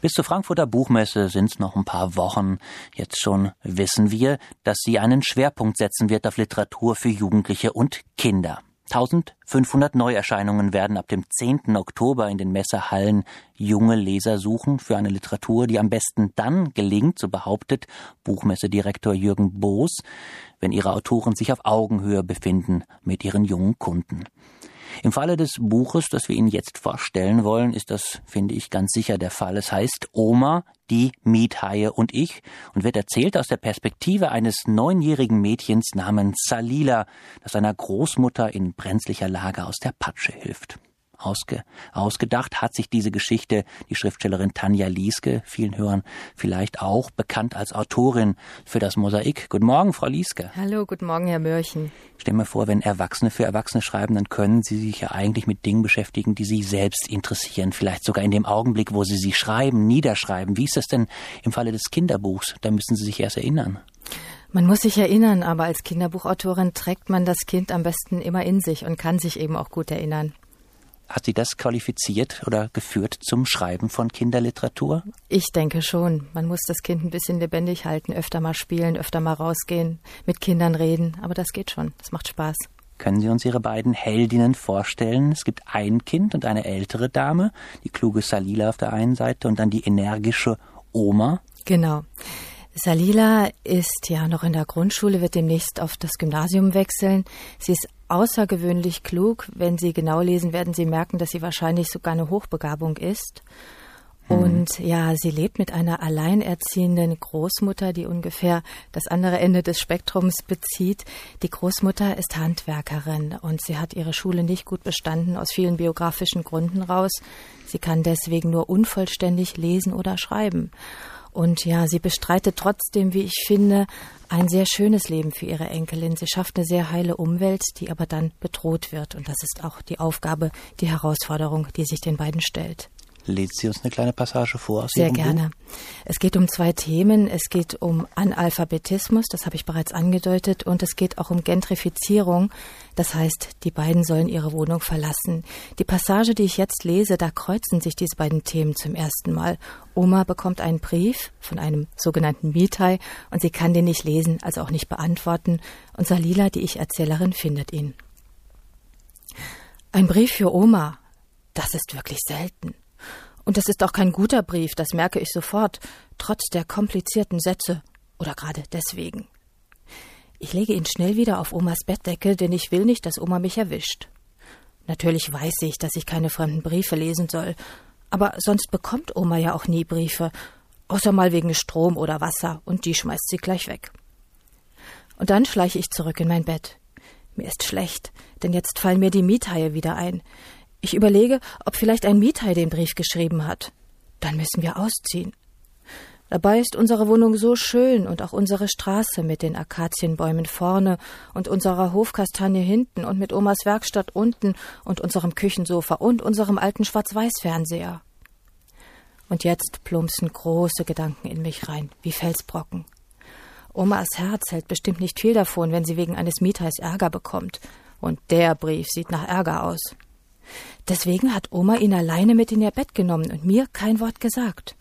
Bis zur Frankfurter Buchmesse sind es noch ein paar Wochen. Jetzt schon wissen wir, dass sie einen Schwerpunkt setzen wird auf Literatur für Jugendliche und Kinder. 1500 Neuerscheinungen werden ab dem 10. Oktober in den Messehallen junge Leser suchen für eine Literatur, die am besten dann gelingt, so behauptet Buchmessedirektor Jürgen Boos, wenn ihre Autoren sich auf Augenhöhe befinden mit ihren jungen Kunden. Im Falle des Buches, das wir Ihnen jetzt vorstellen wollen, ist das, finde ich, ganz sicher der Fall. Es heißt Oma, die Miethaie und ich und wird erzählt aus der Perspektive eines 9-jährigen Mädchens namens Salila, das seiner Großmutter in brenzlicher Lage aus der Patsche hilft. Ausgedacht hat sich diese Geschichte die Schriftstellerin Tanja Lieske, vielen Hörern vielleicht auch bekannt als Autorin für das Mosaik. Guten Morgen, Frau Lieske. Hallo, guten Morgen, Herr Mörchen. Stell mir vor, wenn Erwachsene für Erwachsene schreiben, dann können sie sich ja eigentlich mit Dingen beschäftigen, die sie selbst interessieren. Vielleicht sogar in dem Augenblick, wo sie schreiben, niederschreiben. Wie ist das denn im Falle des Kinderbuchs? Da müssen Sie sich erst erinnern. Man muss sich erinnern, aber als Kinderbuchautorin trägt man das Kind am besten immer in sich und kann sich eben auch gut erinnern. Hat Sie das qualifiziert oder geführt zum Schreiben von Kinderliteratur? Ich denke schon. Man muss das Kind ein bisschen lebendig halten, öfter mal spielen, öfter mal rausgehen, mit Kindern reden. Aber das geht schon. Das macht Spaß. Können Sie uns Ihre beiden Heldinnen vorstellen? Es gibt ein Kind und eine ältere Dame, die kluge Salila auf der einen Seite und dann die energische Oma. Genau. Salila ist ja noch in der Grundschule, wird demnächst auf das Gymnasium wechseln. Sie ist außergewöhnlich klug. Wenn Sie genau lesen, werden Sie merken, dass sie wahrscheinlich sogar eine Hochbegabung ist. Und ja, sie lebt mit einer alleinerziehenden Großmutter, die ungefähr das andere Ende des Spektrums bezieht. Die Großmutter ist Handwerkerin und sie hat ihre Schule nicht gut bestanden, aus vielen biografischen Gründen raus. Sie kann deswegen nur unvollständig lesen oder schreiben. Und ja, sie bestreitet trotzdem, wie ich finde, ein sehr schönes Leben für ihre Enkelin. Sie schafft eine sehr heile Umwelt, die aber dann bedroht wird. Und das ist auch die Aufgabe, die Herausforderung, die sich den beiden stellt. Lest Sie uns eine kleine Passage vor aus Sehr Ihrem gerne. Buch? Es geht um 2 Themen. Es geht um Analphabetismus, das habe ich bereits angedeutet, und es geht auch um Gentrifizierung. Das heißt, die beiden sollen ihre Wohnung verlassen. Die Passage, die ich jetzt lese, da kreuzen sich diese beiden Themen zum ersten Mal. Oma bekommt einen Brief von einem sogenannten Miethai und sie kann den nicht lesen, also auch nicht beantworten. Und Salila, die Ich-Erzählerin, findet ihn. Ein Brief für Oma, das ist wirklich selten. Und das ist auch kein guter Brief, das merke ich sofort, trotz der komplizierten Sätze oder gerade deswegen. Ich lege ihn schnell wieder auf Omas Bettdecke, denn ich will nicht, dass Oma mich erwischt. Natürlich weiß ich, dass ich keine fremden Briefe lesen soll, aber sonst bekommt Oma ja auch nie Briefe, außer mal wegen Strom oder Wasser, und die schmeißt sie gleich weg. Und dann schleiche ich zurück in mein Bett. Mir ist schlecht, denn jetzt fallen mir die Miethaie wieder ein. Ich überlege, ob vielleicht ein Miethai den Brief geschrieben hat. Dann müssen wir ausziehen. Dabei ist unsere Wohnung so schön und auch unsere Straße mit den Akazienbäumen vorne und unserer Hofkastanie hinten und mit Omas Werkstatt unten und unserem Küchensofa und unserem alten Schwarz-Weiß-Fernseher. Und jetzt plumpsen große Gedanken in mich rein, wie Felsbrocken. Omas Herz hält bestimmt nicht viel davon, wenn sie wegen eines Miethais Ärger bekommt. Und der Brief sieht nach Ärger aus. Deswegen hat Oma ihn alleine mit in ihr Bett genommen und mir kein Wort gesagt.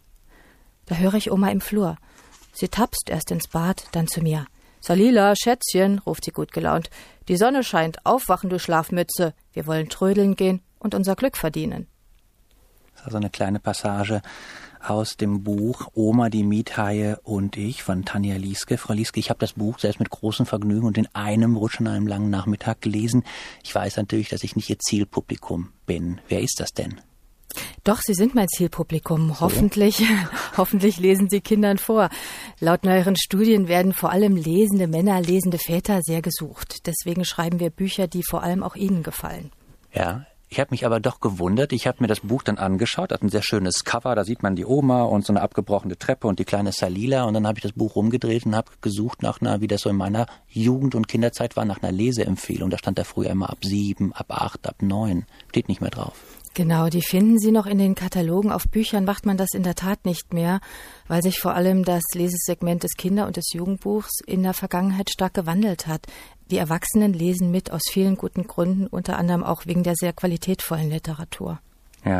Da höre ich Oma im Flur. Sie tapst erst ins Bad, dann zu mir. »Salila, Schätzchen«, ruft sie gut gelaunt, »die Sonne scheint, aufwachen, du Schlafmütze. Wir wollen trödeln gehen und unser Glück verdienen.« Das ist also eine kleine Passage aus dem Buch Oma, die Miethaie und ich von Tanja Lieske. Frau Lieske, ich habe das Buch selbst mit großem Vergnügen und in einem Rutsch an einem langen Nachmittag gelesen. Ich weiß natürlich, dass ich nicht Ihr Zielpublikum bin. Wer ist das denn? Doch, Sie sind mein Zielpublikum. So. Hoffentlich lesen Sie Kindern vor. Laut neueren Studien werden vor allem lesende Männer, lesende Väter sehr gesucht. Deswegen schreiben wir Bücher, die vor allem auch Ihnen gefallen. Ja. Ich habe mich aber doch gewundert. Ich habe mir das Buch dann angeschaut, hat ein sehr schönes Cover, da sieht man die Oma und so eine abgebrochene Treppe und die kleine Salila, und dann habe ich das Buch rumgedreht und habe gesucht nach einer, wie das so in meiner Jugend- und Kinderzeit war, nach einer Leseempfehlung. Da stand da früher immer ab 7, ab 8, ab 9. Steht nicht mehr drauf. Genau, die finden Sie noch in den Katalogen. Auf Büchern macht man das in der Tat nicht mehr, weil sich vor allem das Lesesegment des Kinder- und des Jugendbuchs in der Vergangenheit stark gewandelt hat. Die Erwachsenen lesen mit aus vielen guten Gründen, unter anderem auch wegen der sehr qualitätvollen Literatur. Ja,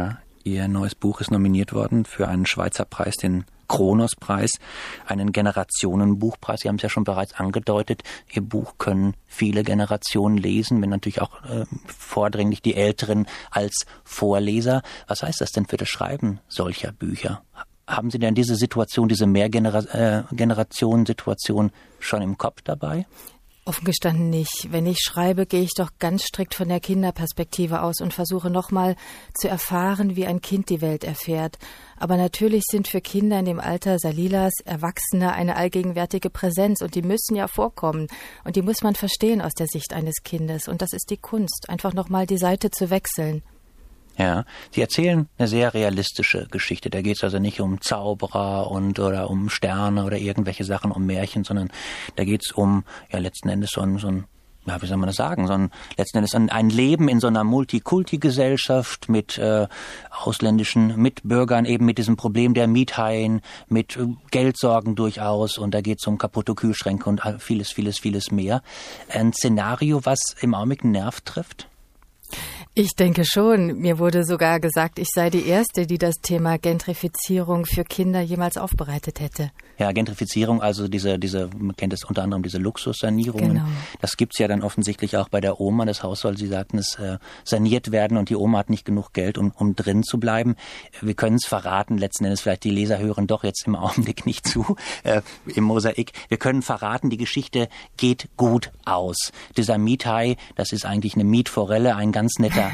Ihr neues Buch ist nominiert worden für einen Schweizer Preis, den Kronos-Preis, einen Generationenbuchpreis. Sie haben es ja schon bereits angedeutet. Ihr Buch können viele Generationen lesen, wenn natürlich auch vordringlich die Älteren als Vorleser. Was heißt das denn für das Schreiben solcher Bücher? Haben Sie denn diese Situation, diese Mehrgenerationen-Situation schon im Kopf dabei? Offen gestanden nicht. Wenn ich schreibe, gehe ich doch ganz strikt von der Kinderperspektive aus und versuche nochmal zu erfahren, wie ein Kind die Welt erfährt. Aber natürlich sind für Kinder in dem Alter Salilas Erwachsene eine allgegenwärtige Präsenz und die müssen ja vorkommen. Und die muss man verstehen aus der Sicht eines Kindes. Und das ist die Kunst, einfach nochmal die Seite zu wechseln. Ja, Sie erzählen eine sehr realistische Geschichte. Da geht es also nicht um Zauberer oder um Sterne oder irgendwelche Sachen, um Märchen, sondern da geht es um, ja, letzten Endes so ein wie soll man das sagen, letzten Endes ein Leben in so einer Multikulti-Gesellschaft mit ausländischen Mitbürgern, eben mit diesem Problem der Miethaien, mit Geldsorgen durchaus, und da geht es um kaputte Kühlschränke und vieles, vieles, vieles mehr. Ein Szenario, was im Augenblick einen Nerv trifft? Ich denke schon. Mir wurde sogar gesagt, ich sei die Erste, die das Thema Gentrifizierung für Kinder jemals aufbereitet hätte. Ja, Gentrifizierung, also diese, man kennt es unter anderem, diese Luxussanierungen. Genau. Das gibt's ja dann offensichtlich auch bei der Oma. Das Haus soll, Sie sagten es, saniert werden und die Oma hat nicht genug Geld, um drin zu bleiben. Wir können es verraten, letzten Endes, vielleicht die Leser hören doch jetzt im Augenblick nicht zu, im Mosaik. Wir können verraten, die Geschichte geht gut aus. Dieser Miethai, das ist eigentlich eine Mietforelle, ein ganz netter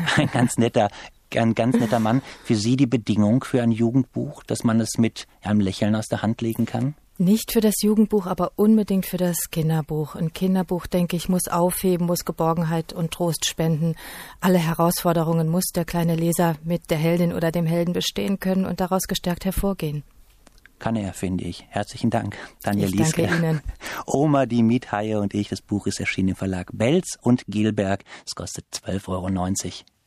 Mann. Für Sie die Bedingung für ein Jugendbuch, dass man es mit einem Lächeln aus der Hand legen kann? Nicht für das Jugendbuch, aber unbedingt für das Kinderbuch. Ein Kinderbuch, denke ich, muss aufheben, muss Geborgenheit und Trost spenden. Alle Herausforderungen muss der kleine Leser mit der Heldin oder dem Helden bestehen können und daraus gestärkt hervorgehen. Kann er, finde ich. Herzlichen Dank, Tanja Lieske. Danke Ihnen. Oma, die Miethaie und ich. Das Buch ist erschienen im Verlag Belz und Gielberg. Es kostet 12,90 €.